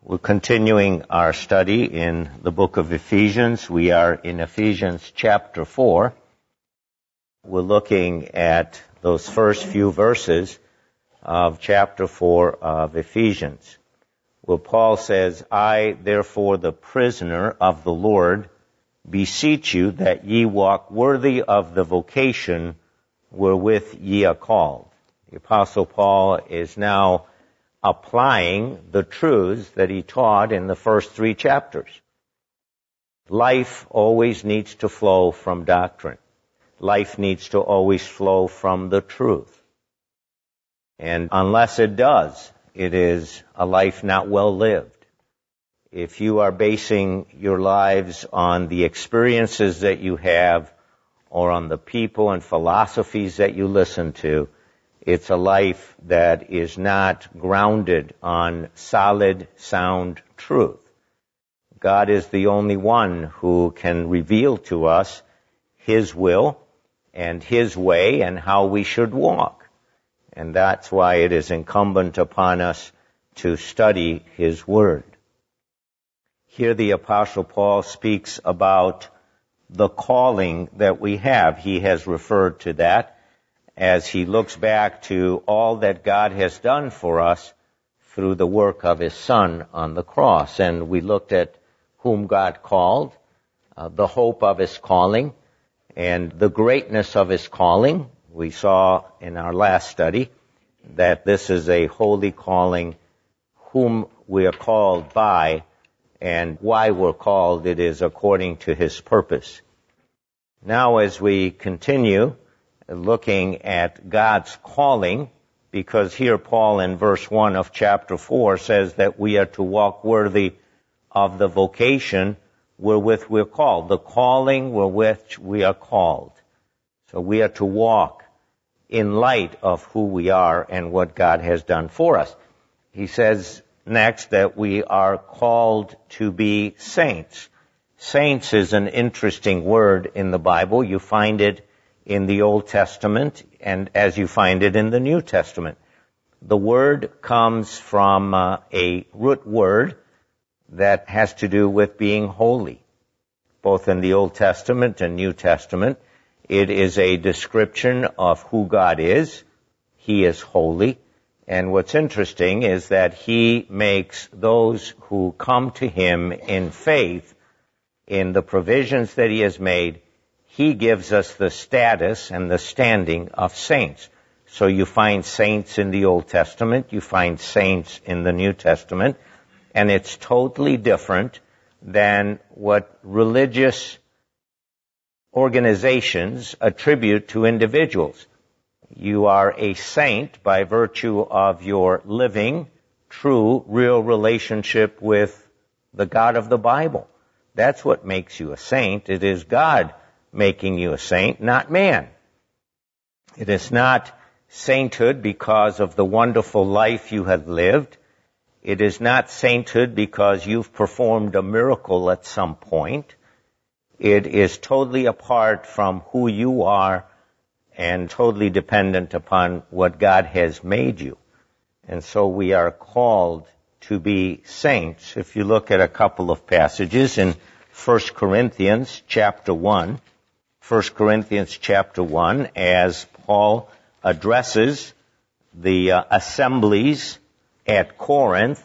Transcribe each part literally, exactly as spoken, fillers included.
We're continuing our study in the book of Ephesians. We are in Ephesians chapter four. We're looking at those first few verses of chapter four of Ephesians, where Paul says, I, therefore, the prisoner of the Lord, beseech you that ye walk worthy of the vocation wherewith ye are called. The Apostle Paul is now applying the truths that he taught in the first three chapters. Life always needs to flow from doctrine. Life needs to always flow from the truth. And unless it does, it is a life not well lived. If you are basing your lives on the experiences that you have or on the people and philosophies that you listen to, it's a life that is not grounded on solid, sound truth. God is the only one who can reveal to us His will and His way and how we should walk. And that's why it is incumbent upon us to study His Word. Here the Apostle Paul speaks about the calling that we have. He has referred to that as he looks back to all that God has done for us through the work of His Son on the cross. And we looked at whom God called, uh, the hope of His calling, and the greatness of His calling. We saw in our last study that this is a holy calling, whom we are called by, and why we're called, it is according to His purpose. Now as we continue looking at God's calling, because here Paul in verse one of chapter four says that we are to walk worthy of the vocation wherewith we're called, the calling wherewith we are called. So we are to walk in light of who we are and what God has done for us. He says next that we are called to be saints. Saints is an interesting word in the Bible. You find it in the Old Testament, and as you find it in the New Testament. The word comes from uh, a root word that has to do with being holy. Both in the Old Testament and New Testament, it is a description of who God is. He is holy. And what's interesting is that He makes those who come to Him in faith in the provisions that He has made, He gives us the status and the standing of saints. So you find saints in the Old Testament, you find saints in the New Testament, and it's totally different than what religious organizations attribute to individuals. You are a saint by virtue of your living, true, real relationship with the God of the Bible. That's what makes you a saint. It is God making you a saint, not man. It is not sainthood because of the wonderful life you have lived. It is not sainthood because you've performed a miracle at some point. It is totally apart from who you are and totally dependent upon what God has made you. And so we are called to be saints. If you look at a couple of passages in First Corinthians chapter one, First Corinthians chapter one, as Paul addresses the uh, assemblies at Corinth,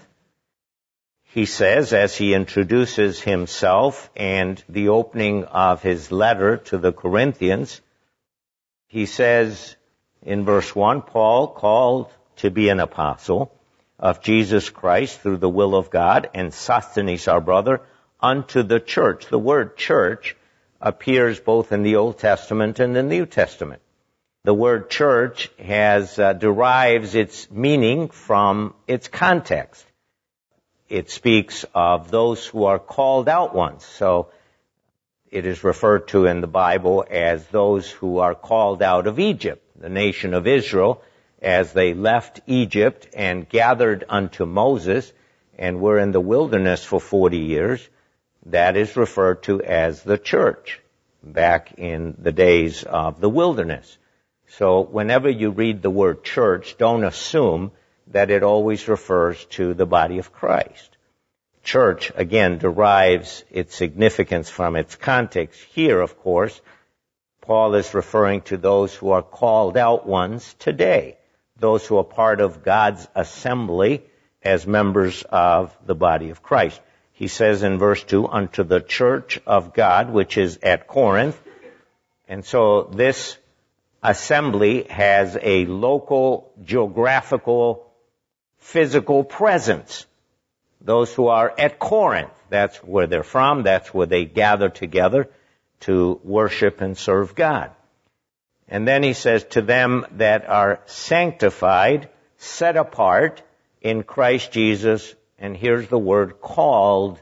he says, as he introduces himself and the opening of his letter to the Corinthians, he says in verse one, Paul, called to be an apostle of Jesus Christ through the will of God, and Sosthenes our brother, unto the church. The word church appears both in the Old Testament and the New Testament. The word church has uh, derives its meaning from its context. It speaks of those who are called out ones. So it is referred to in the Bible as those who are called out of Egypt, the nation of Israel, as they left Egypt and gathered unto Moses and were in the wilderness for forty years. That is referred to as the church back in the days of the wilderness. So whenever you read the word church, don't assume that it always refers to the body of Christ. church, again, derives its significance from its context. Here, of course, Paul is referring to those who are called out ones today, those who are part of God's assembly as members of the body of Christ. He says in verse two, unto the church of God, which is at Corinth. And so this assembly has a local, geographical, physical presence. Those who are at Corinth, that's where they're from, that's where they gather together to worship and serve God. And then he says, to them that are sanctified, set apart in Christ Jesus, and here's the word, called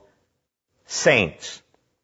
saints.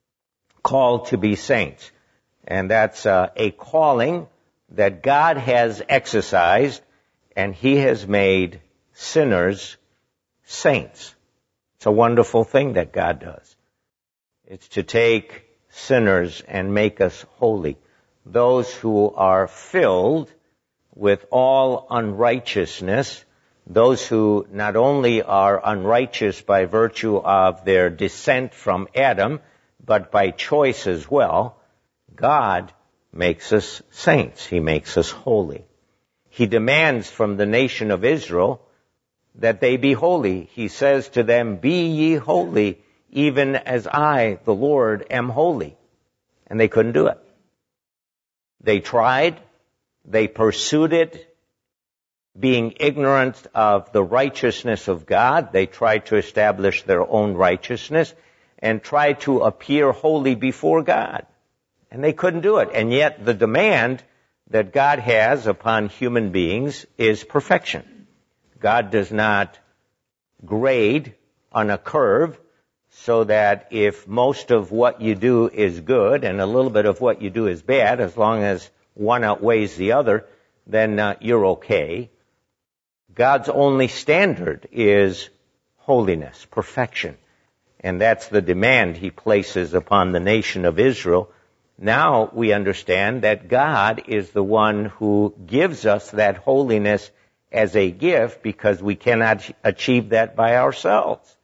Called to be saints. And that's uh, a calling that God has exercised, and he has made sinners saints. It's a wonderful thing that God does. It's to take sinners and make us holy. Those who are filled with all unrighteousness, those who not only are unrighteous by virtue of their descent from Adam, but by choice as well, God makes us saints. He makes us holy. He demands from the nation of Israel that they be holy. He says to them, be ye holy, even as I, the Lord, am holy. And they couldn't do it. They tried. They pursued it, being ignorant of the righteousness of God. They tried to establish their own righteousness and tried to appear holy before God. And they couldn't do it. And yet the demand that God has upon human beings is perfection. God does not grade on a curve so that if most of what you do is good and a little bit of what you do is bad, as long as one outweighs the other, then uh, you're okay. God's only standard is holiness, perfection. And that's the demand he places upon the nation of Israel. Now we understand that God is the one who gives us that holiness as a gift because we cannot achieve that by ourselves.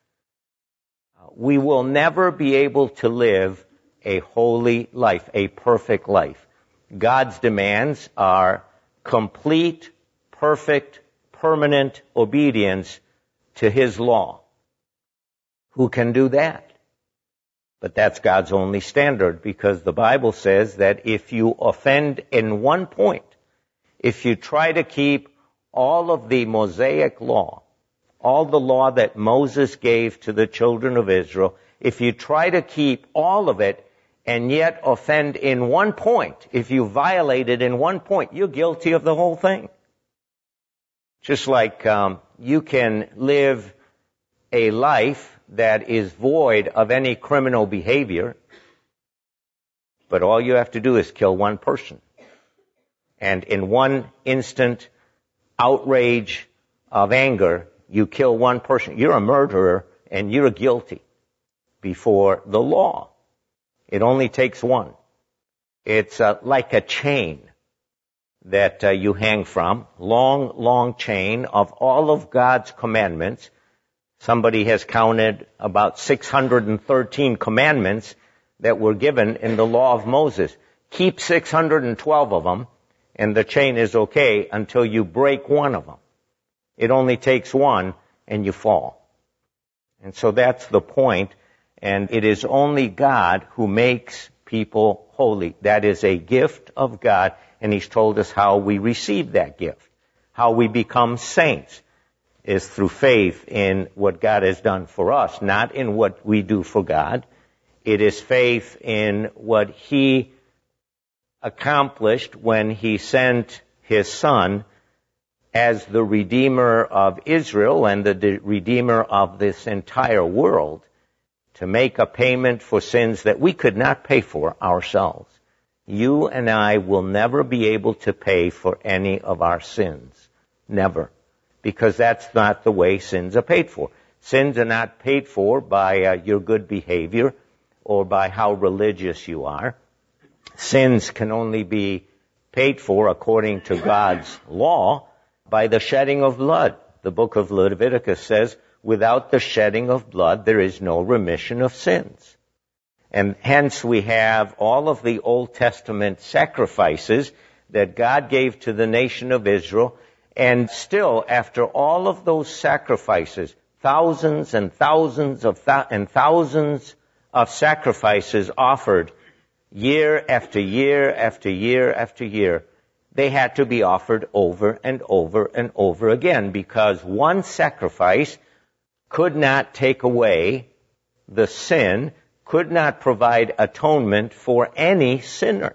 We will never be able to live a holy life, a perfect life. God's demands are complete, perfect, permanent obedience to his law. Who can do that? But that's God's only standard, because the Bible says that if you offend in one point, if you try to keep all of the Mosaic law, all the law that Moses gave to the children of Israel, if you try to keep all of it and yet offend in one point, if you violate it in one point, you're guilty of the whole thing. Just like um, you can live a life that is void of any criminal behavior, but all you have to do is kill one person. And in one instant outrage of anger, you kill one person. You're a murderer and you're guilty before the law. It only takes one. It's uh, like a chain that uh, you hang from, long, long chain of all of God's commandments. Somebody has counted about six hundred thirteen commandments that were given in the law of Moses. Keep six hundred twelve of them, and the chain is okay until you break one of them. It only takes one, and you fall. And so that's the point, and it is only God who makes people holy. That is a gift of God, and he's told us how we receive that gift. How we become saints is through faith in what God has done for us, not in what we do for God. It is faith in what he accomplished when he sent his Son as the Redeemer of Israel and the Redeemer of this entire world to make a payment for sins that we could not pay for ourselves. You and I will never be able to pay for any of our sins. Never. Because that's not the way sins are paid for. Sins are not paid for by uh, your good behavior or by how religious you are. Sins can only be paid for according to God's law by the shedding of blood. The book of Leviticus says, without the shedding of blood, there is no remission of sins. And hence we have all of the Old Testament sacrifices that God gave to the nation of Israel. And still, after all of those sacrifices, thousands and thousands of th- and thousands of sacrifices offered year after year after year after year, they had to be offered over and over and over again, because one sacrifice could not take away the sin, could not provide atonement for any sinner.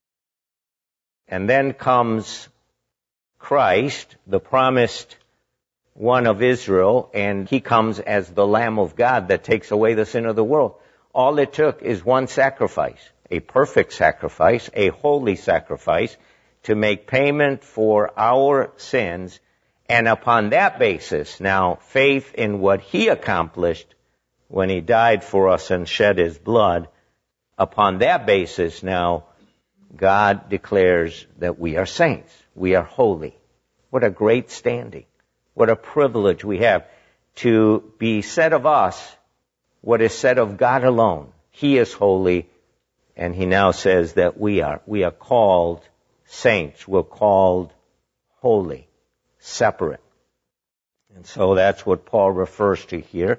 And then comes Christ, the promised one of Israel, and he comes as the Lamb of God that takes away the sin of the world. All it took is one sacrifice, a perfect sacrifice, a holy sacrifice, to make payment for our sins. And upon that basis, now, faith in what he accomplished when he died for us and shed his blood, upon that basis, now, God declares that we are saints. We are holy. What a great standing. What a privilege we have to be said of us what is said of God alone. He is holy, and he now says that we are. We are called saints. We're called holy, separate. And so that's what Paul refers to here.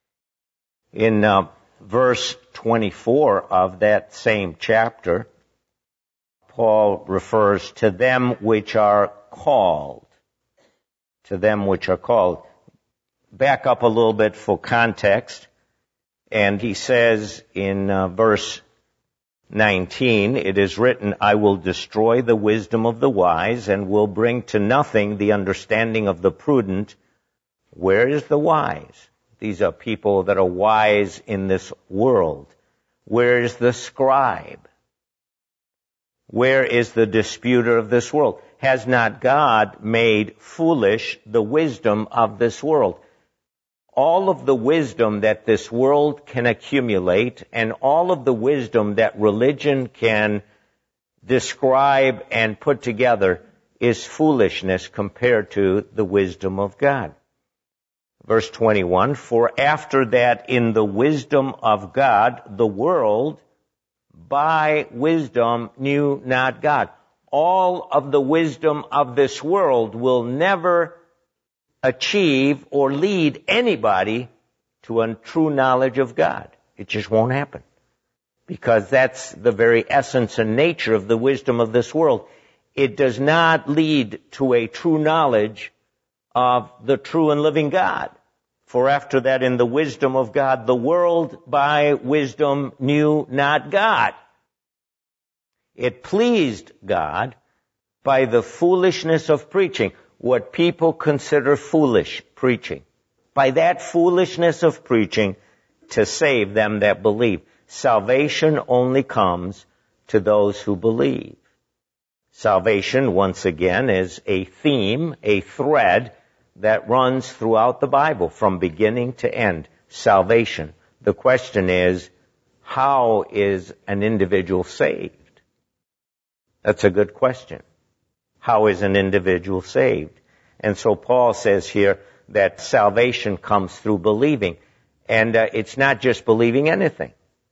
In uh, verse twenty-four of that same chapter, Paul refers to them which are called. To them which are called. Back up a little bit for context. And he says in uh, verse nineteen, it is written, I will destroy the wisdom of the wise and will bring to nothing the understanding of the prudent. Where is the wise? These are people that are wise in this world. Where is the scribe? Where is the disputer of this world? Has not God made foolish the wisdom of this world? All of the wisdom that this world can accumulate and all of the wisdom that religion can describe and put together is foolishness compared to the wisdom of God. Verse twenty-one, for after that in the wisdom of God, the world by wisdom knew not God. All of the wisdom of this world will never achieve or lead anybody to a true knowledge of God. It just won't happen. Because that's the very essence and nature of the wisdom of this world. It does not lead to a true knowledge of the true and living God. For after that, in the wisdom of God, the world by wisdom knew not God. It pleased God by the foolishness of preaching, what people consider foolish preaching. By that foolishness of preaching to save them that believe. Salvation only comes to those who believe. Salvation, once again, is a theme, a thread that runs throughout the Bible from beginning to end. Salvation. The question is, how is an individual saved? That's a good question. How is an individual saved? And so Paul says here that salvation comes through believing. And uh, it's not just believing anything.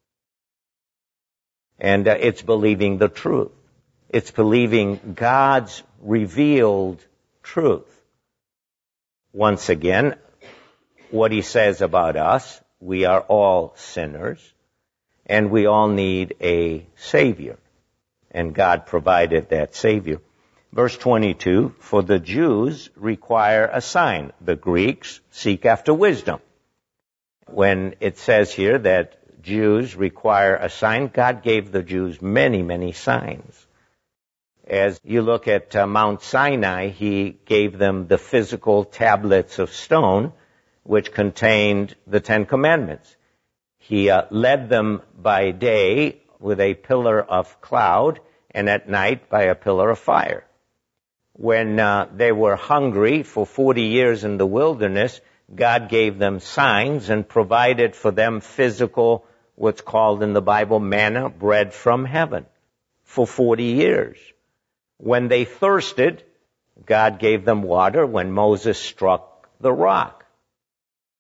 And uh, it's believing the truth. It's believing God's revealed truth. Once again, what he says about us, we are all sinners, and we all need a Savior. And God provided that Savior. Verse twenty-two, for the Jews require a sign. The Greeks seek after wisdom. When it says here that Jews require a sign, God gave the Jews many, many signs. As you look at uh, Mount Sinai, he gave them the physical tablets of stone, which contained the Ten Commandments. He uh, led them by day with a pillar of cloud, and at night by a pillar of fire. When uh, they were hungry for forty years in the wilderness, God gave them signs and provided for them physical, what's called in the Bible, manna, bread from heaven, for forty years. When they thirsted, God gave them water when Moses struck the rock.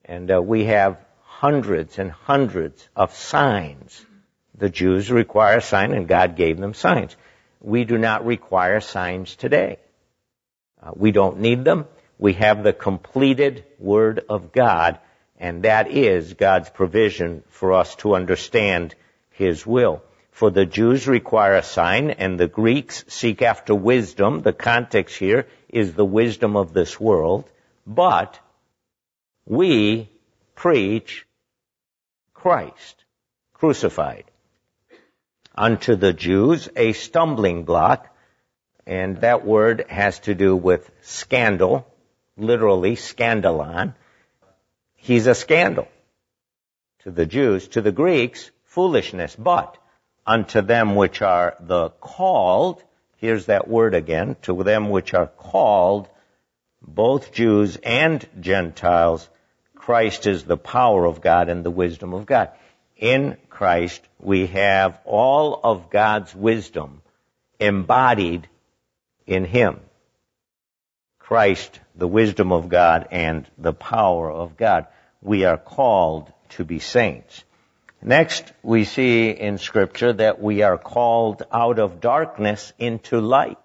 And uh, we have hundreds and hundreds of signs. The Jews require a sign, and God gave them signs. We do not require signs today. Uh, we don't need them. We have the completed Word of God, and that is God's provision for us to understand His will. For the Jews require a sign, and the Greeks seek after wisdom. The context here is the wisdom of this world. But we preach Christ crucified. Unto the Jews a stumbling block, and that word has to do with scandal, literally scandalon. He's a scandal to the Jews. To the Greeks, foolishness. But unto them which are the called, here's that word again, to them which are called, both Jews and Gentiles, Christ is the power of God and the wisdom of God. In Christ, we have all of God's wisdom embodied in Him. Christ, the wisdom of God and the power of God. We are called to be saints. Next, we see in Scripture that we are called out of darkness into light.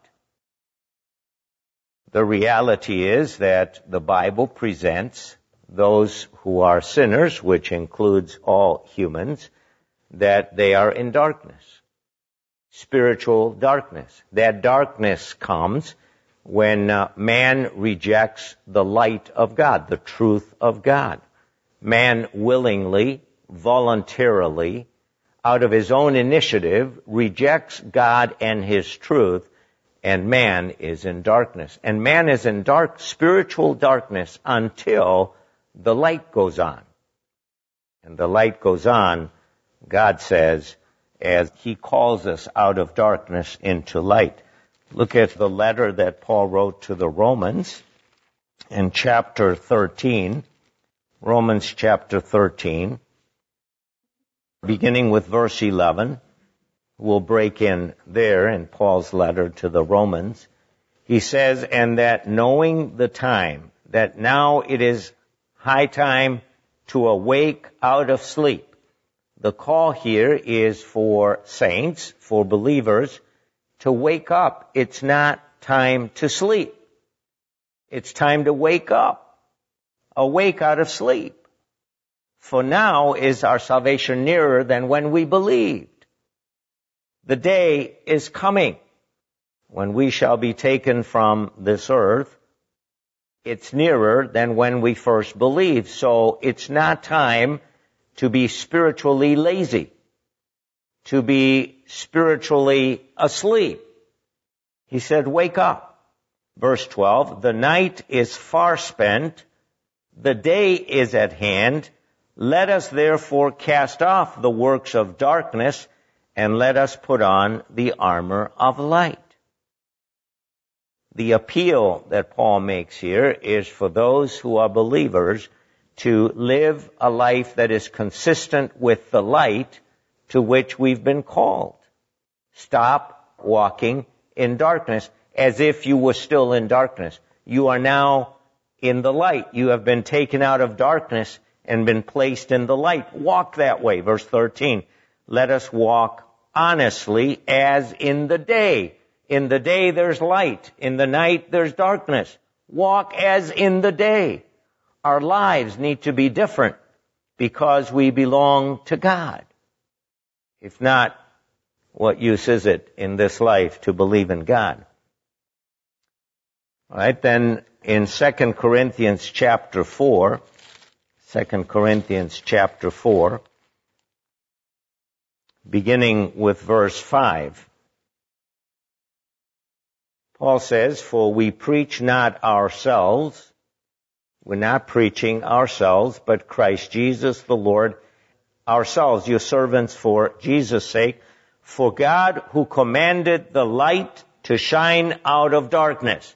The reality is that the Bible presents those who are sinners, which includes all humans, that they are in darkness, spiritual darkness. That darkness comes when uh, man rejects the light of God, the truth of God. Man willingly, voluntarily, out of his own initiative, rejects God and His truth, and man is in darkness. And man is in dark, spiritual darkness until the light goes on. And the light goes on, God says, as He calls us out of darkness into light. Look at the letter that Paul wrote to the Romans in chapter thirteen. Romans chapter thirteen, beginning with verse eleven. We'll break in there in Paul's letter to the Romans. He says, and that knowing the time, that now it is high time to awake out of sleep. The call here is for saints, for believers, to wake up. It's not time to sleep. It's time to wake up. Awake out of sleep. For now is our salvation nearer than when we believed. The day is coming when we shall be taken from this earth. It's nearer than when we first believed. So it's not time to be spiritually lazy, to be spiritually asleep. He said, wake up. Verse twelve, the night is far spent, the day is at hand. Let us therefore cast off the works of darkness, and let us put on the armor of light. The appeal that Paul makes here is for those who are believers to live a life that is consistent with the light to which we've been called. Stop walking in darkness as if you were still in darkness. You are now in the light. You have been taken out of darkness and been placed in the light. Walk that way. Verse thirteen. Let us walk honestly as in the day. In the day there's light. In the night there's darkness. Walk as in the day. Our lives need to be different because we belong to God. If not, what use is it in this life to believe in God? All right, then in Second Corinthians chapter four, Second Corinthians chapter four, beginning with verse five. Paul says, for we preach not ourselves. We're not preaching ourselves, but Christ Jesus the Lord, ourselves, your servants for Jesus' sake. For God who commanded the light to shine out of darkness.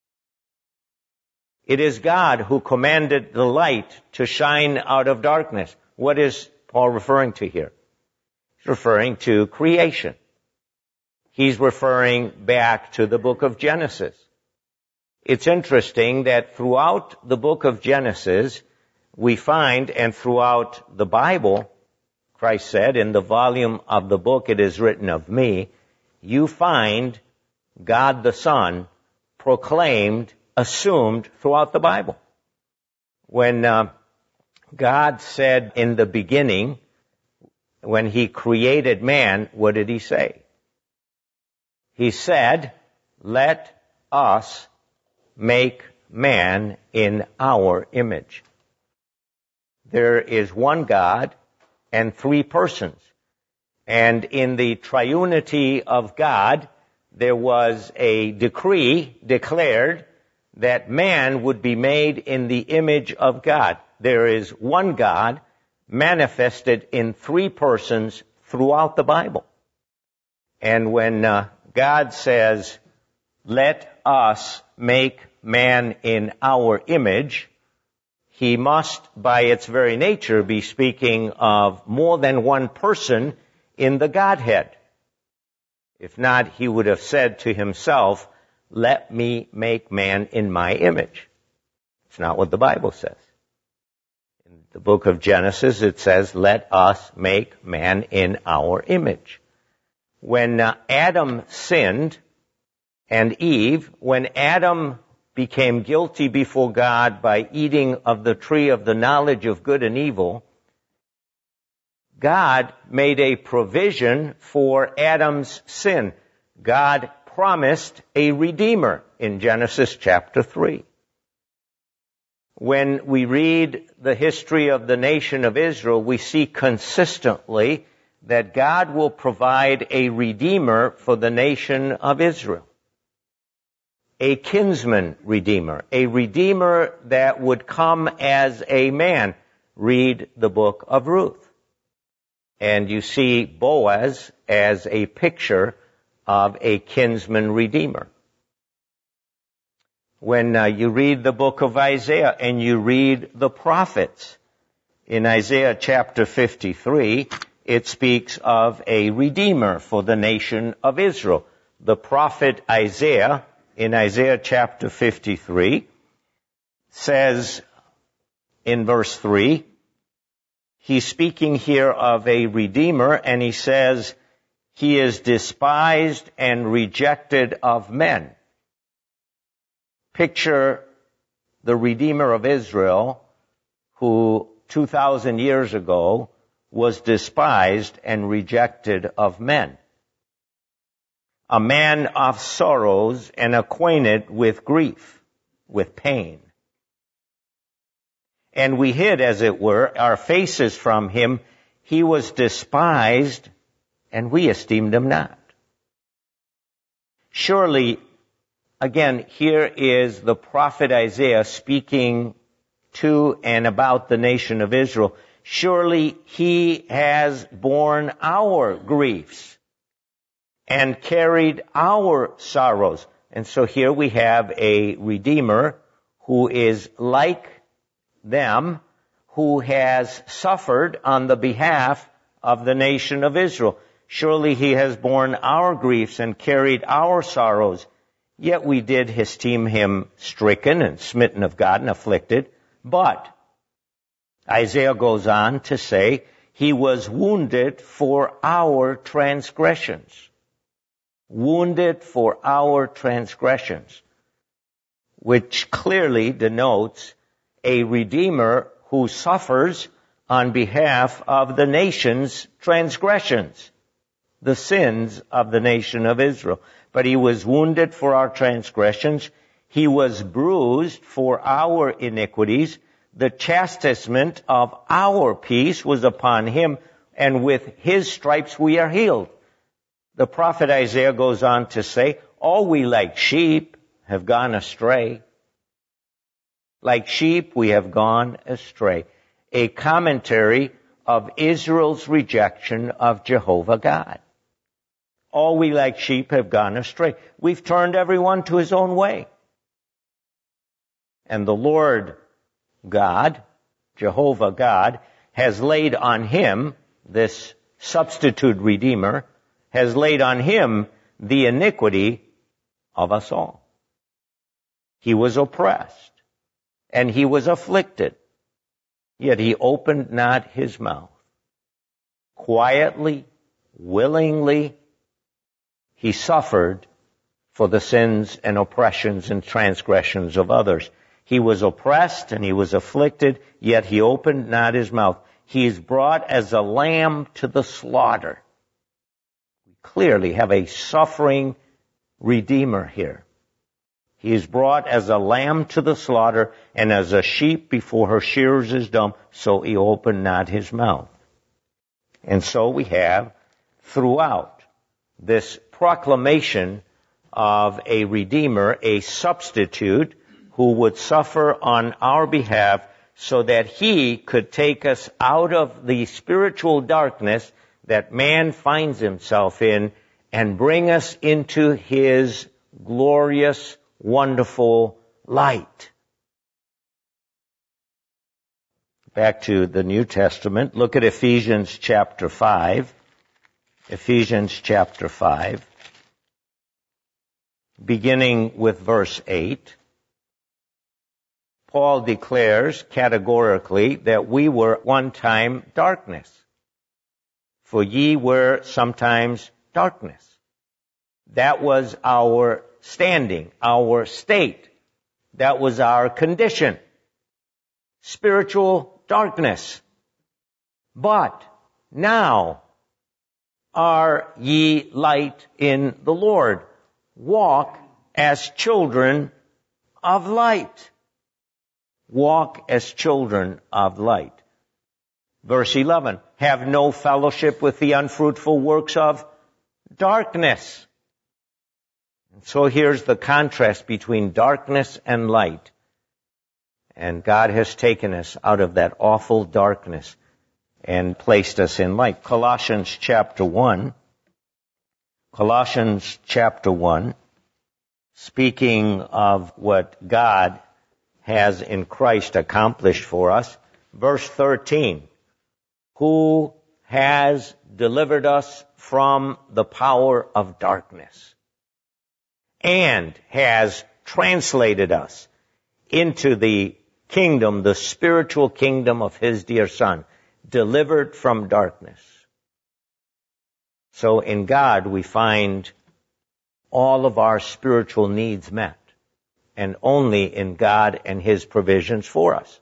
It is God who commanded the light to shine out of darkness. What is Paul referring to here? He's referring to creation. He's referring back to the book of Genesis. It's interesting that throughout the book of Genesis, we find, and throughout the Bible, Christ said, in the volume of the book it is written of me, you find God the Son proclaimed, assumed throughout the Bible. When uh, God said in the beginning, when he created man, what did he say? He said, let us make man in our image. There is one God and three persons. And in the triunity of God, there was a decree declared that man would be made in the image of God. There is one God manifested in three persons throughout the Bible. And when uh, God says, let us make man in our image, he must, by its very nature, be speaking of more than one person in the Godhead. If not, he would have said to himself, let me make man in my image. It's not what the Bible says. In the book of Genesis, it says, let us make man in our image. When uh, Adam sinned, and Eve, when Adam became guilty before God by eating of the tree of the knowledge of good and evil, God made a provision for Adam's sin. God promised a Redeemer in Genesis chapter three. When we read the history of the nation of Israel, we see consistently that God will provide a Redeemer for the nation of Israel. A kinsman redeemer, a redeemer that would come as a man. Read the book of Ruth. And you see Boaz as a picture of a kinsman redeemer. When uh, you read the book of Isaiah and you read the prophets, in Isaiah chapter fifty-three, it speaks of a redeemer for the nation of Israel. The prophet Isaiah, in Isaiah chapter fifty-three, says in verse three, he's speaking here of a redeemer, and he says, he is despised and rejected of men. Picture the Redeemer of Israel, who two thousand years ago was despised and rejected of men. A man of sorrows and acquainted with grief, with pain. And we hid, as it were, our faces from him. He was despised, and we esteemed him not. Surely, again, here is the prophet Isaiah speaking to and about the nation of Israel. Surely he has borne our griefs and carried our sorrows. And so here we have a Redeemer who is like them, who has suffered on the behalf of the nation of Israel. Surely he has borne our griefs and carried our sorrows. Yet we did esteem him stricken and smitten of God and afflicted. But Isaiah goes on to say, he was wounded for our transgressions. Wounded for our transgressions, which clearly denotes a Redeemer who suffers on behalf of the nation's transgressions, the sins of the nation of Israel. But he was wounded for our transgressions. He was bruised for our iniquities. The chastisement of our peace was upon him, and with his stripes we are healed. The prophet Isaiah goes on to say, all we like sheep have gone astray. Like sheep we have gone astray. A commentary of Israel's rejection of Jehovah God. All we like sheep have gone astray. We've turned everyone to his own way. And the Lord God, Jehovah God, has laid on him, this substitute Redeemer, has laid on him the iniquity of us all. He was oppressed, and he was afflicted, yet he opened not his mouth. Quietly, willingly, he suffered for the sins and oppressions and transgressions of others. He was oppressed and he was afflicted, yet he opened not his mouth. He is brought as a lamb to the slaughter. We clearly have a suffering Redeemer here. He is brought as a lamb to the slaughter, and as a sheep before her shearers is dumb, so he opened not his mouth. And so we have throughout this proclamation of a Redeemer, a substitute who would suffer on our behalf so that he could take us out of the spiritual darkness that man finds himself in and bring us into his glorious, wonderful light. Back to the New Testament. Look at Ephesians chapter five. Ephesians chapter five. Beginning with verse eight. Paul declares categorically that we were one time darkness. For ye were sometimes darkness. That was our standing, our state. That was our condition. Spiritual darkness. But now are ye light in the Lord. Walk as children of light. Walk as children of light. Verse eleven, have no fellowship with the unfruitful works of darkness. And so here's the contrast between darkness and light. And God has taken us out of that awful darkness and placed us in light. Colossians chapter one. Colossians chapter one, speaking of what God has in Christ accomplished for us. Verse thirteen, who has delivered us from the power of darkness and has translated us into the kingdom, the spiritual kingdom of his dear Son, delivered from darkness. So in God we find all of our spiritual needs met, and only in God and his provisions for us.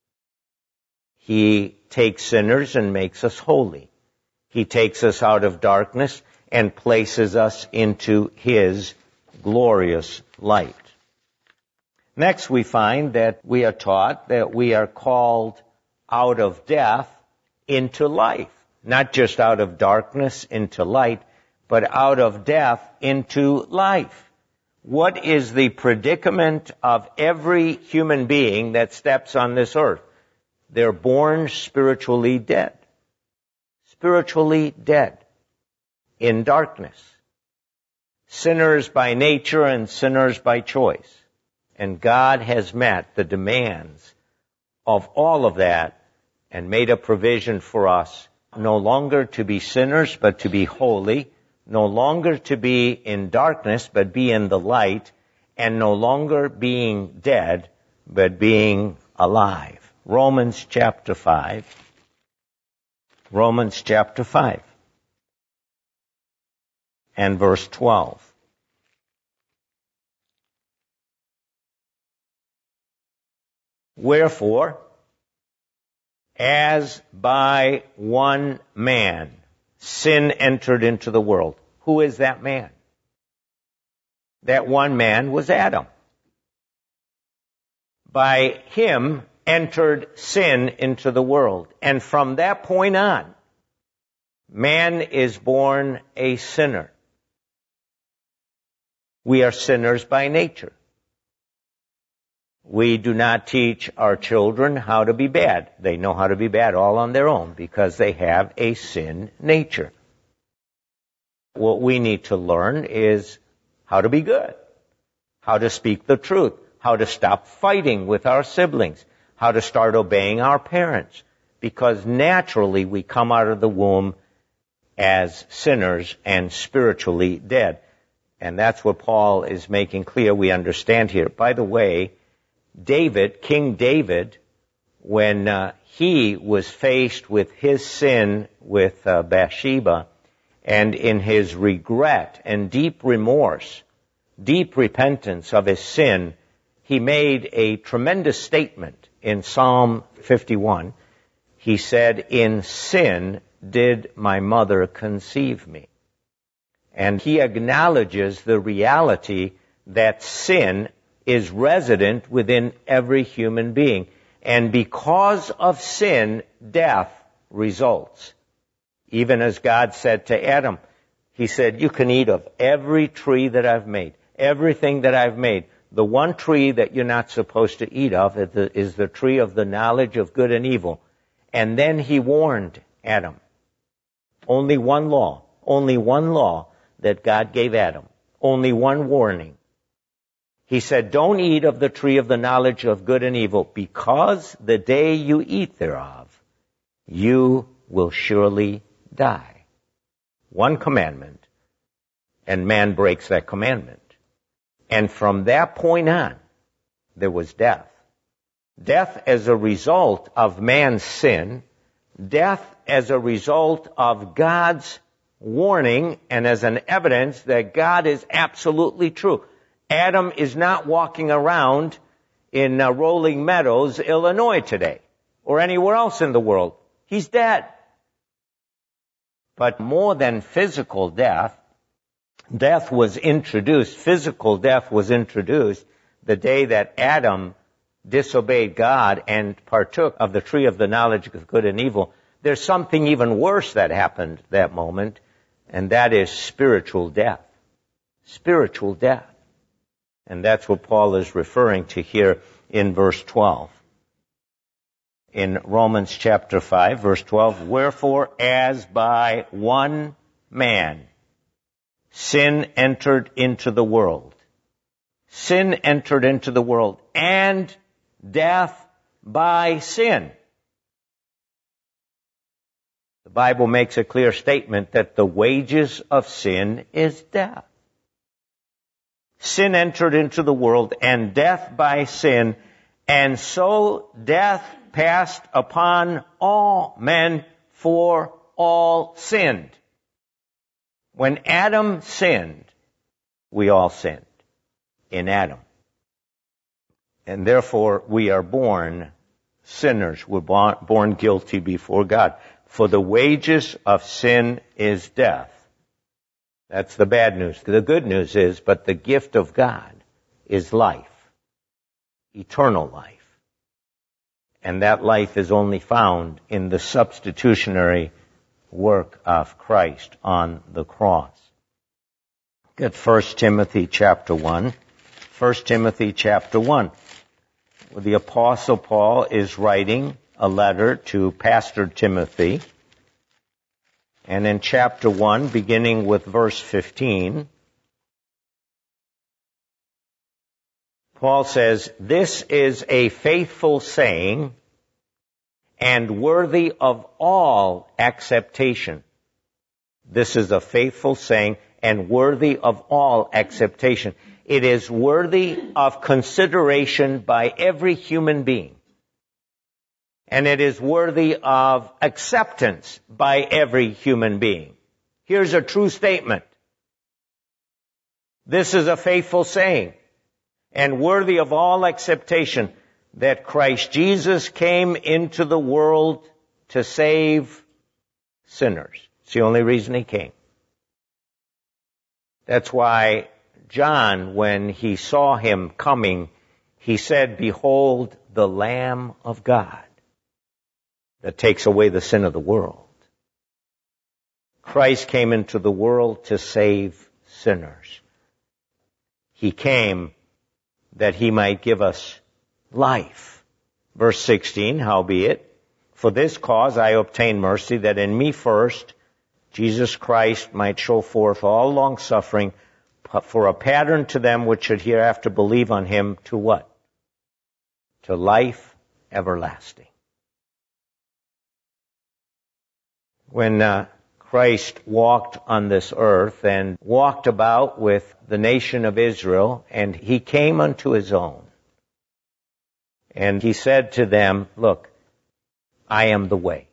He takes sinners and makes us holy. He takes us out of darkness and places us into his glorious light. Next, we find that we are taught that we are called out of death into life. Not just out of darkness into light, but out of death into life. What is the predicament of every human being that steps on this earth? They're born spiritually dead. Spiritually dead. In darkness. Sinners by nature and sinners by choice. And God has met the demands of all of that and made a provision for us no longer to be sinners but to be holy, no longer to be in darkness but be in the light, and no longer being dead but being alive. Romans chapter five. Romans chapter five. And verse twelve. Wherefore, as by one man sin entered into the world. Who is that man? That one man was Adam. By him entered sin into the world. And from that point on, man is born a sinner. We are sinners by nature. We do not teach our children how to be bad. They know how to be bad all on their own because they have a sin nature. What we need to learn is how to be good, how to speak the truth, how to stop fighting with our siblings, how to start obeying our parents, because naturally we come out of the womb as sinners and spiritually dead. And that's what Paul is making clear we understand here. By the way, David, King David, when uh, he was faced with his sin with uh, Bathsheba, and in his regret and deep remorse, deep repentance of his sin, he made a tremendous statement in Psalm fifty-one. He said, "In sin did my mother conceive me." And he acknowledges the reality that sin is resident within every human being. And because of sin, death results. Even as God said to Adam, he said, "You can eat of every tree that I've made, everything that I've made. The one tree that you're not supposed to eat of is the, is the tree of the knowledge of good and evil." And then he warned Adam. Only one law, only one law that God gave Adam. Only one warning. He said, "Don't eat of the tree of the knowledge of good and evil, because the day you eat thereof, you will surely die." One commandment, and man breaks that commandment. And from that point on, there was death. Death as a result of man's sin, death as a result of God's warning, and as an evidence that God is absolutely true. Adam is not walking around in uh, Rolling Meadows, Illinois today, or anywhere else in the world. He's dead. But more than physical death, death was introduced, physical death was introduced the day that Adam disobeyed God and partook of the tree of the knowledge of good and evil. There's something even worse that happened that moment, and that is spiritual death. Spiritual death. And that's what Paul is referring to here in verse twelve. In Romans chapter five, verse twelve, "Wherefore, as by one man sin entered into the world, sin entered into the world, and death by sin." The Bible makes a clear statement that the wages of sin is death. Sin entered into the world, and death by sin, and so death passed upon all men, for all sinned. When Adam sinned, we all sinned in Adam. And therefore, we are born sinners. We're born, born guilty before God. For the wages of sin is death. That's the bad news. The good news is, but the gift of God is life, eternal life. And that life is only found in the substitutionary work of Christ on the cross. Get First Timothy chapter one. First Timothy chapter one. Where the Apostle Paul is writing a letter to Pastor Timothy. And in chapter one, beginning with verse fifteen, Paul says, "This is a faithful saying and worthy of all acceptation." This is a faithful saying and worthy of all acceptation. It is worthy of consideration by every human being. And it is worthy of acceptance by every human being. Here's a true statement. This is a faithful saying and worthy of all acceptation, that Christ Jesus came into the world to save sinners. It's the only reason he came. That's why John, when he saw him coming, he said, "Behold the Lamb of God that takes away the sin of the world." Christ came into the world to save sinners. He came that he might give us life. Verse sixteen, "Howbeit, for this cause I obtained mercy, that in me first Jesus Christ might show forth all longsuffering, for a pattern to them which should hereafter believe on him, to what? To life everlasting." When uh, Christ walked on this earth and walked about with the nation of Israel, and he came unto his own, and he said to them, "Look, I am the way.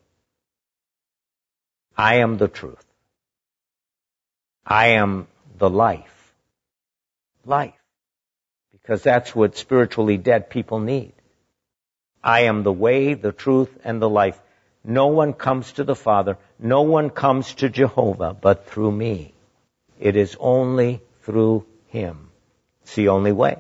I am the truth. I am the life. Life. Because that's what spiritually dead people need. I am the way, the truth, and the life. No one comes to the Father, no one comes to Jehovah but through me. It is only through Him. It's the only way.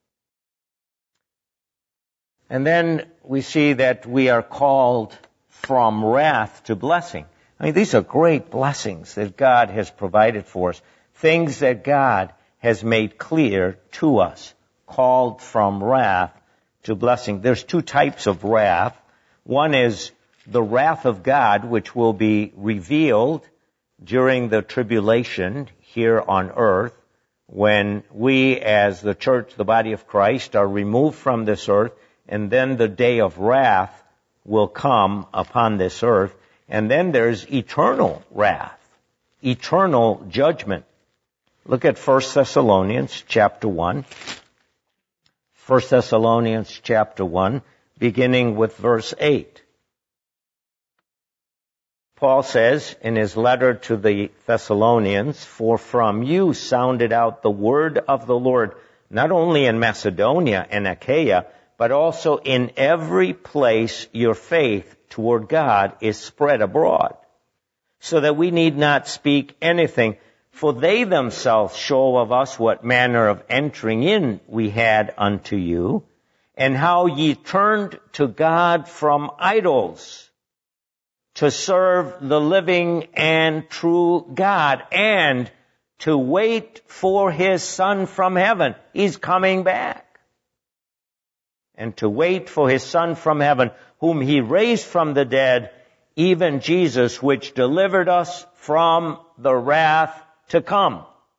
And then we see that we are called from wrath to blessing. I mean, these are great blessings that God has provided for us. Things that God has made clear to us. Called from wrath to blessing. There's two types of wrath. One is the wrath of God, which will be revealed during the tribulation here on earth, when we as the church, the body of Christ, are removed from this earth, and then the day of wrath will come upon this earth. And then there's eternal wrath, eternal judgment. Look at First Thessalonians chapter one. First Thessalonians chapter one, beginning with verse eight. Paul says in his letter to the Thessalonians, "For from you sounded out the word of the Lord, not only in Macedonia and Achaia, but also in every place your faith toward God is spread abroad, so that we need not speak anything. For they themselves show of us what manner of entering in we had unto you, and how ye turned to God from idols, to serve the living and true God, and to wait for His Son from heaven." He's coming back. "And to wait for His Son from heaven, whom He raised from the dead, even Jesus, which delivered us from the wrath to come."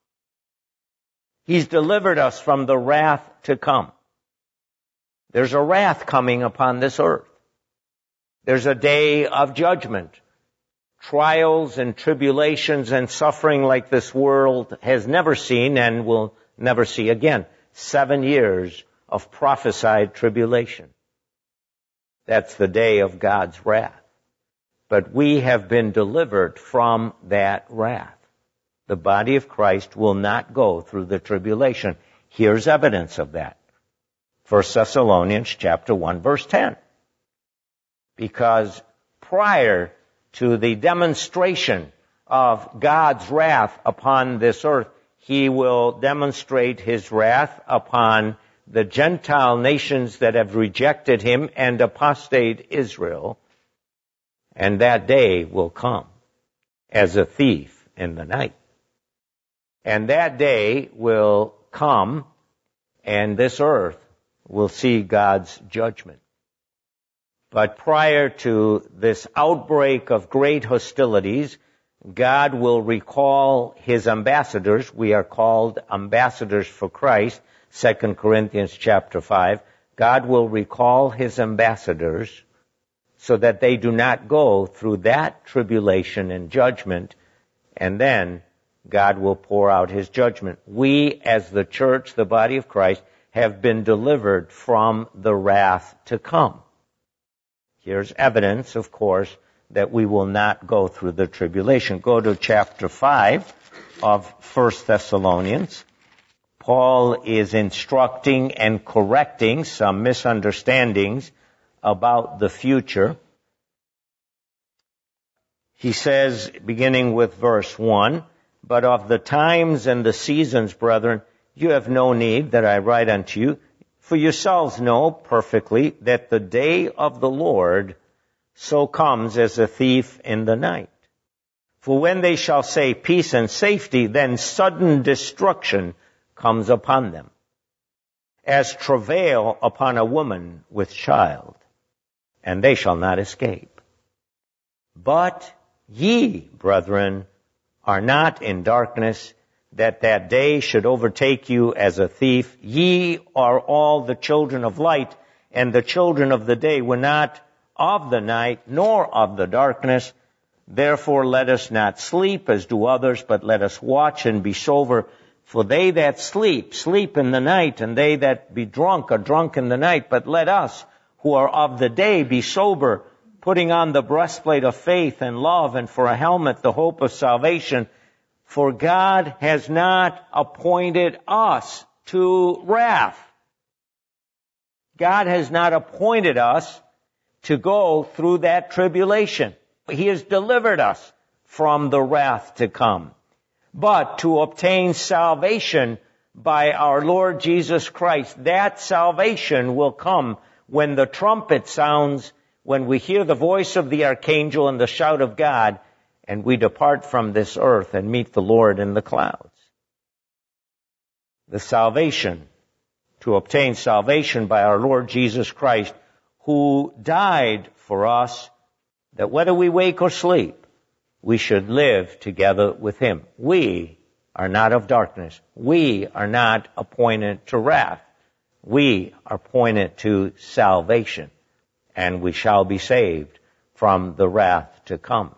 He's delivered us from the wrath to come. There's a wrath coming upon this earth. There's a day of judgment. Trials and tribulations and suffering like this world has never seen and will never see again. Seven years of prophesied tribulation. That's the day of God's wrath. But we have been delivered from that wrath. The body of Christ will not go through the tribulation. Here's evidence of that. First Thessalonians chapter one, verse ten. Because prior to the demonstration of God's wrath upon this earth, He will demonstrate His wrath upon the Gentile nations that have rejected Him and apostate Israel. And that day will come as a thief in the night. And that day will come, and this earth will see God's judgment. But prior to this outbreak of great hostilities, God will recall His ambassadors. We are called ambassadors for Christ, Second Corinthians chapter five. God will recall His ambassadors so that they do not go through that tribulation and judgment, and then God will pour out His judgment. We, as the church, the body of Christ, have been delivered from the wrath to come. Here's evidence, of course, that we will not go through the tribulation. Go to chapter five of First Thessalonians. Paul is instructing and correcting some misunderstandings about the future. He says, beginning with verse one, "But of the times and the seasons, brethren, you have no need that I write unto you, for yourselves know perfectly that the day of the Lord so comes as a thief in the night. For when they shall say peace and safety, then sudden destruction comes upon them, as travail upon a woman with child, and they shall not escape. But ye, brethren, are not in darkness, that that day should overtake you as a thief. Ye are all the children of light, and the children of the day. We're not of the night, nor of the darkness. Therefore let us not sleep as do others, but let us watch and be sober. For they that sleep, sleep in the night, and they that be drunk are drunk in the night. But let us, who are of the day, be sober, putting on the breastplate of faith and love, and for a helmet the hope of salvation. For God has not appointed us to wrath. God has not appointed us to go through that tribulation. He has delivered us from the wrath to come, but to obtain salvation by our Lord Jesus Christ. That salvation will come when the trumpet sounds, when we hear the voice of the archangel and the shout of God, and we depart from this earth and meet the Lord in the clouds. The salvation, to obtain salvation by our Lord Jesus Christ, who died for us, that whether we wake or sleep, we should live together with Him. We are not of darkness. We are not appointed to wrath. We are appointed to salvation, and we shall be saved from the wrath to come.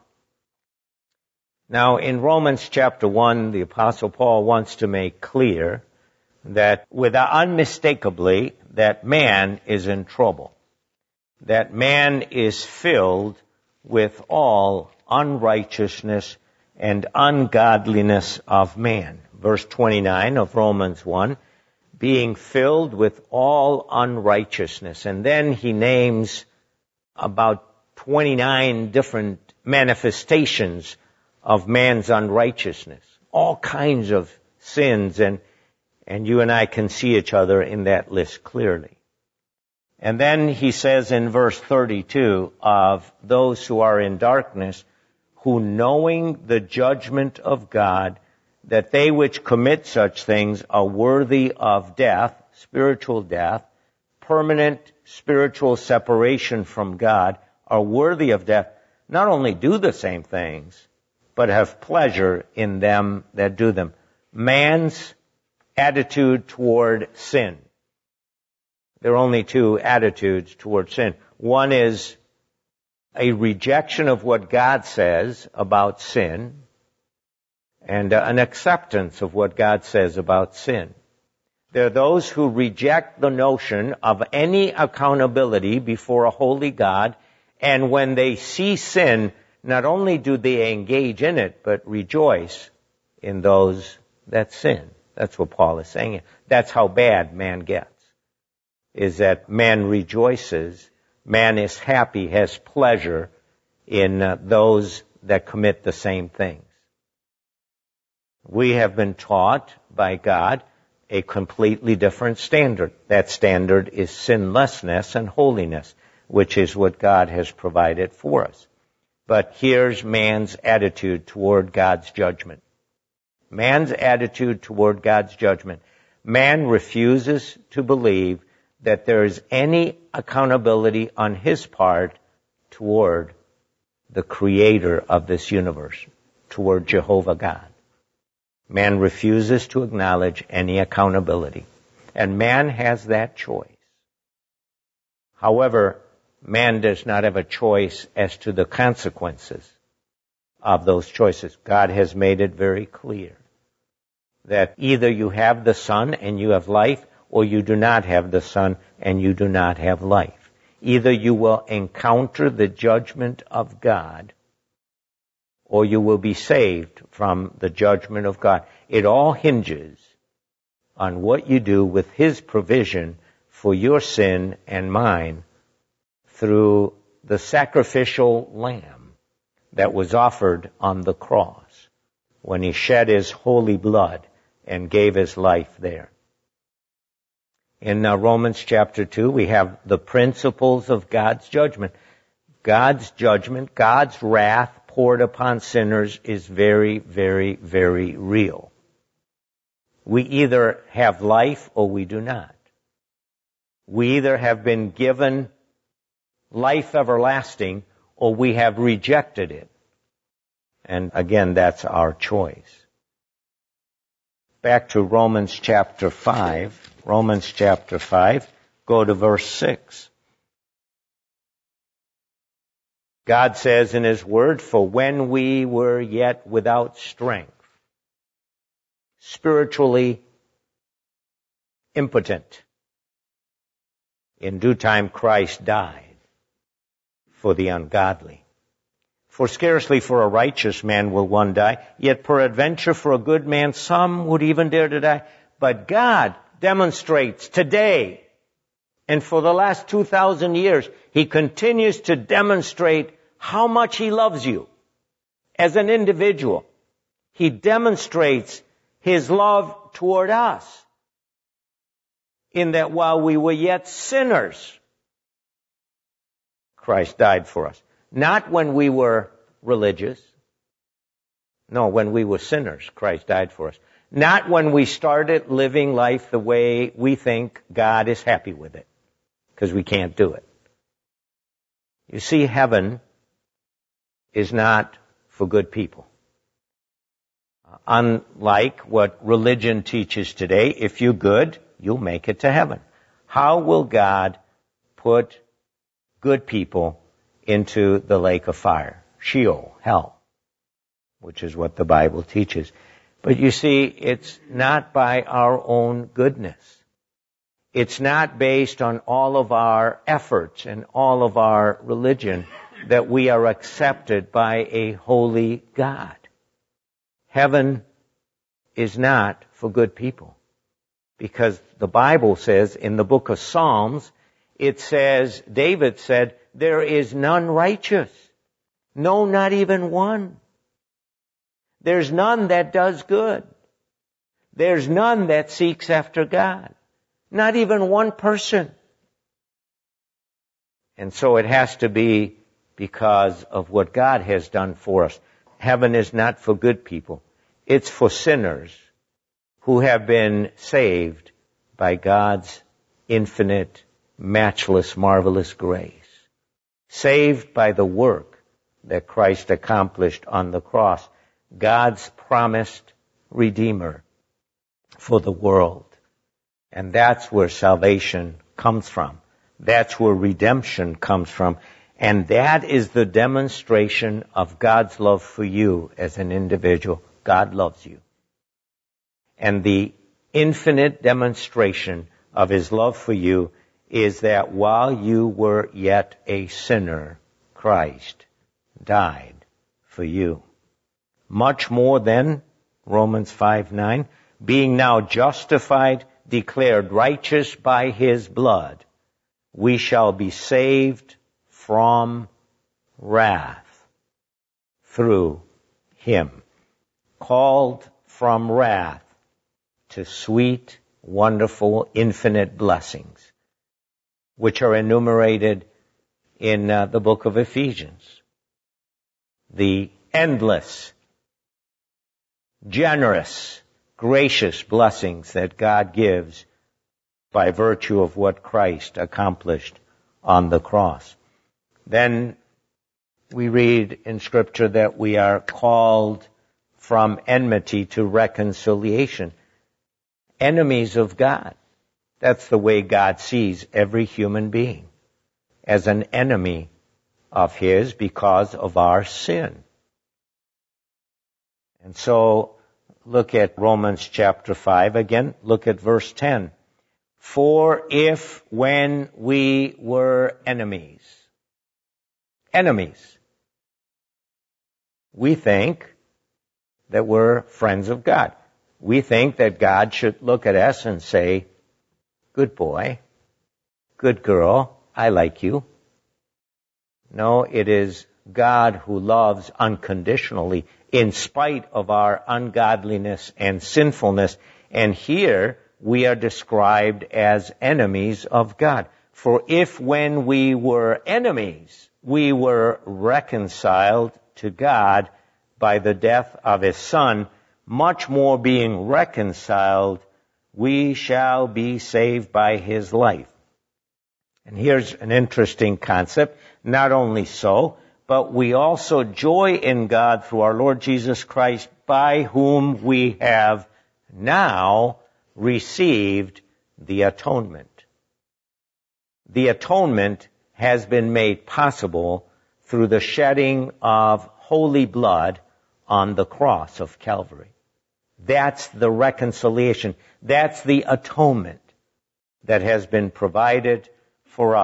Now, in Romans chapter one, the Apostle Paul wants to make clear that without unmistakably that man is in trouble, that man is filled with all unrighteousness and ungodliness of man. Verse twenty-nine of Romans one, being filled with all unrighteousness. And then he names about twenty-nine different manifestations of man's unrighteousness, all kinds of sins, and and you and I can see each other in that list clearly. And then he says in verse thirty-two of those who are in darkness, who knowing the judgment of God, that they which commit such things are worthy of death, spiritual death, permanent spiritual separation from God, are worthy of death, not only do the same things, but have pleasure in them that do them. Man's attitude toward sin. There are only two attitudes toward sin. One is a rejection of what God says about sin, and uh, an acceptance of what God says about sin. There are those who reject the notion of any accountability before a holy God, and when they see sin, not only do they engage in it, but rejoice in those that sin. That's what Paul is saying. That's how bad man gets, is that man rejoices, man is happy, has pleasure in uh, those that commit the same things. We have been taught by God a completely different standard. That standard is sinlessness and holiness, which is what God has provided for us. But here's man's attitude toward God's judgment. Man's attitude toward God's judgment. Man refuses to believe that there is any accountability on his part toward the creator of this universe, toward Jehovah God. Man refuses to acknowledge any accountability. And man has that choice. However, man does not have a choice as to the consequences of those choices. God has made it very clear that either you have the Son and you have life, or you do not have the Son and you do not have life. Either you will encounter the judgment of God, or you will be saved from the judgment of God. It all hinges on what you do with His provision for your sin and mine through the sacrificial lamb that was offered on the cross when He shed His holy blood and gave His life there. In uh, Romans chapter two, we have the principles of God's judgment. God's judgment, God's wrath poured upon sinners is very, very, very real. We either have life or we do not. We either have been given life everlasting or we have rejected it. And again, that's our choice. Back to Romans chapter five. Romans chapter five, go to verse six. God says in His Word, for when we were yet without strength, spiritually impotent, in due time Christ died for the ungodly. For scarcely for a righteous man will one die, yet peradventure for a good man some would even dare to die. But God demonstrates today, and for the last two thousand years, He continues to demonstrate how much He loves you as an individual. He demonstrates His love toward us in that while we were yet sinners, Christ died for us. Not when we were religious. No, when we were sinners, Christ died for us. Not when we started living life the way we think God is happy with it, because we can't do it. You see, heaven is not for good people. Unlike what religion teaches today, if you're good, you'll make it to heaven. How will God put good people into the lake of fire? Sheol, hell, which is what the Bible teaches. But you see, it's not by our own goodness. It's not based on all of our efforts and all of our religion that we are accepted by a holy God. Heaven is not for good people. Because the Bible says in the book of Psalms, it says, David said, there is none righteous. No, not even one. There's none that does good. There's none that seeks after God. Not even one person. And so it has to be because of what God has done for us. Heaven is not for good people. It's for sinners who have been saved by God's infinite, matchless, marvelous grace. Saved by the work that Christ accomplished on the cross. God's promised Redeemer for the world. And that's where salvation comes from. That's where redemption comes from. And that is the demonstration of God's love for you as an individual. God loves you. And the infinite demonstration of His love for you is that while you were yet a sinner, Christ died for you. Much more than, Romans five nine, being now justified, declared righteous by His blood, we shall be saved from wrath through Him. Called from wrath to sweet, wonderful, infinite blessings, which are enumerated in uh, the book of Ephesians. The endless, generous, gracious blessings that God gives by virtue of what Christ accomplished on the cross. Then we read in Scripture that we are called from enmity to reconciliation. Enemies of God. That's the way God sees every human being, as an enemy of His because of our sin. And so, look at Romans chapter five again. Look at verse ten. For if when we were enemies, enemies, we think that we're friends of God. We think that God should look at us and say, good boy, good girl, I like you. No, it is God who loves unconditionally in spite of our ungodliness and sinfulness. And here we are described as enemies of God. For if when we were enemies, we were reconciled to God by the death of His Son, much more being reconciled, we shall be saved by His life. And here's an interesting concept. Not only so, but we also joy in God through our Lord Jesus Christ, by whom we have now received the atonement. The atonement has been made possible through the shedding of holy blood on the cross of Calvary. That's the reconciliation. That's the atonement that has been provided for us.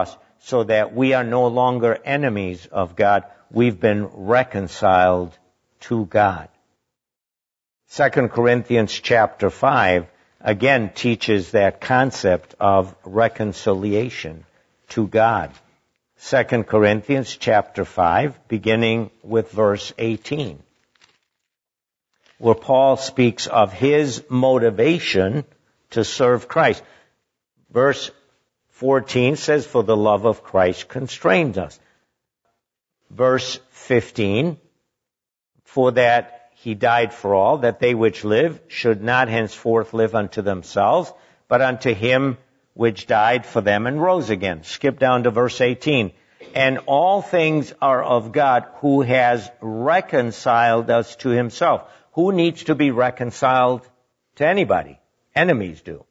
so that we are no longer enemies of God. We've been reconciled to God. Second Corinthians chapter five again teaches that concept of reconciliation to God. Second Corinthians chapter five, beginning with verse eighteen, where Paul speaks of his motivation to serve Christ. Verse fourteen says, "For the love of Christ constrains us." Verse fifteen, "For that he died for all, that they which live should not henceforth live unto themselves, but unto him which died for them and rose again." Skip down to verse eighteen. "And all things are of God, who has reconciled us to himself." Who needs to be reconciled to anybody? Enemies do.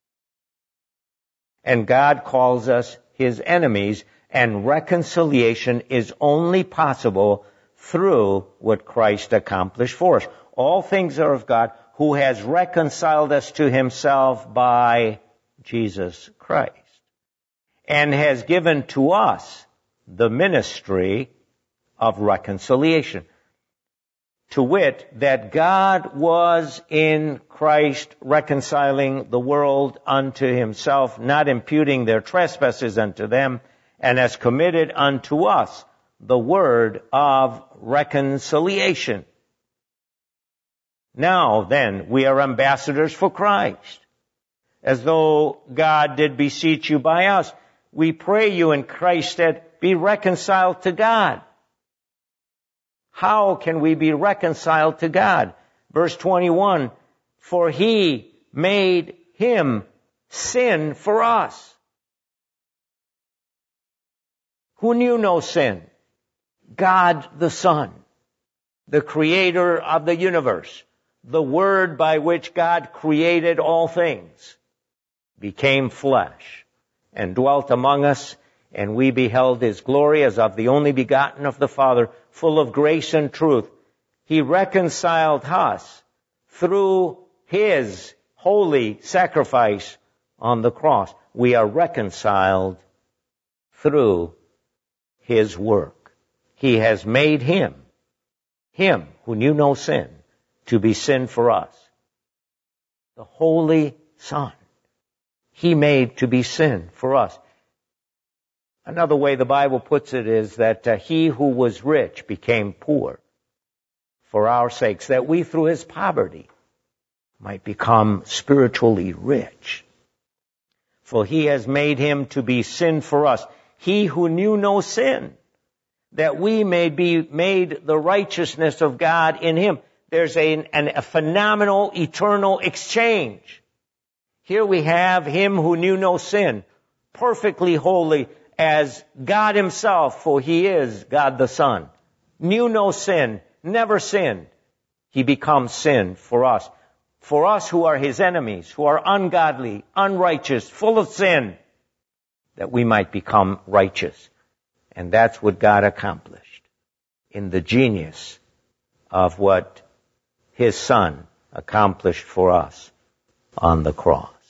And God calls us his enemies, and reconciliation is only possible through what Christ accomplished for us. All things are of God, who has reconciled us to himself by Jesus Christ, and has given to us the ministry of reconciliation. To wit, that God was in Christ reconciling the world unto himself, not imputing their trespasses unto them, and has committed unto us the word of reconciliation. Now then, we are ambassadors for Christ, as though God did beseech you by us. We pray you in Christ that be reconciled to God. How can we be reconciled to God? Verse twenty-one, "For he made him sin for us, who knew no sin." God the Son, the creator of the universe, the word by which God created all things, became flesh and dwelt among us, and we beheld his glory as of the only begotten of the Father, full of grace and truth. He reconciled us through his holy sacrifice on the cross. We are reconciled through his work. He has made him, him who knew no sin, to be sin for us. The Holy Son, he made to be sin for us. Another way the Bible puts it is that uh, he who was rich became poor for our sakes, that we through his poverty might become spiritually rich. For he has made him to be sin for us, he who knew no sin, that we may be made the righteousness of God in him. There's a, an, a phenomenal eternal exchange. Here we have him who knew no sin, perfectly holy as God himself, for he is God the Son. Knew no sin, never sinned. He becomes sin for us. For us who are his enemies, who are ungodly, unrighteous, full of sin, that we might become righteous. And that's what God accomplished in the genius of what his Son accomplished for us on the cross.